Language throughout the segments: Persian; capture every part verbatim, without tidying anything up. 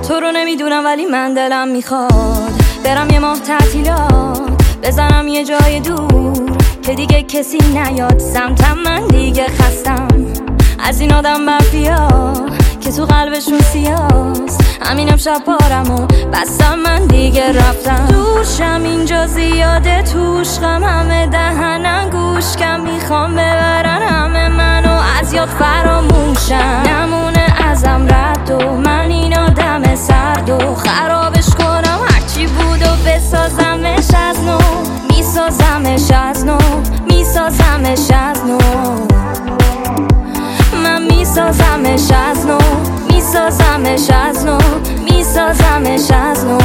تو رو نمیدونم ولی من دلم میخواد برم یه ماه تعطیلات، بزنم یه جای دور که دیگه کسی نیاد سمتم. من دیگه خستم از این آدم مافیا که تو قلبشون سیاست. همین امشب بارمو بستم، من دیگه رفتم. دوشم اینجا زیاده، توش غم همه دهنم گوش کم، میخوام ببرن همه منو از یاد فراموشم. نمونه ازم رد و من این آدم سرد و خرابش کنم هرچی بود و بسازمش از نو، میسازمش از نو، میسازمش از نو. من میسازمش از نو، میسازمش از نو، میسازمش از نو.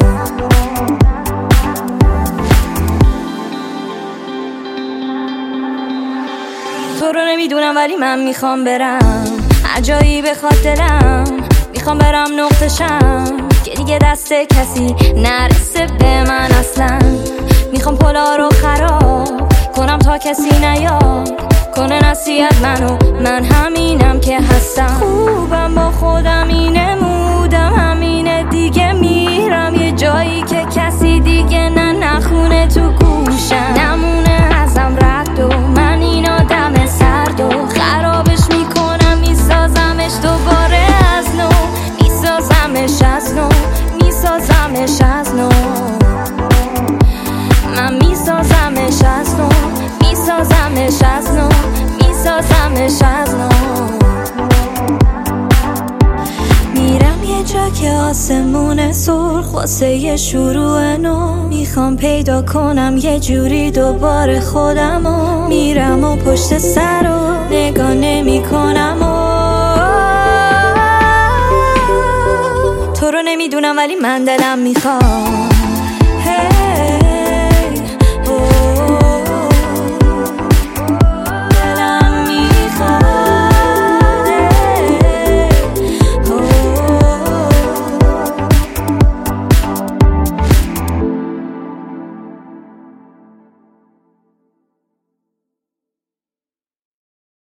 تو رو نمیدونم ولی من میخوام برم هر جایی بخواد دلم، میخوام برم نقطشم که دیگه دست کسی نرسه به من اصلا. میخوام پلا رو خراب کنم تا کسی نیاد کنه نصیحت منو، من همینم که هستم. خوبم با خودم اینه مودم همینه دیگه، میرم یه جایی که کسی دیگه نه نخونه تو گوشم. نمونه ازم رد و من این آدم سرد و خرابش میکنم، میسازمش دوباره از نو، میسازمش از نو، میسازمش از نو. من میسازمش از نو، میسازمش از نو، میسازمش از نو. میرم یه جا که آسمون سرخ واسه یه شروع نو، میخوام پیدا کنم یه جوری دوباره خودمو. میرم و پشت سر و نگاه نمی کنم و تو رو نمیدونم ولی من دلم میخواد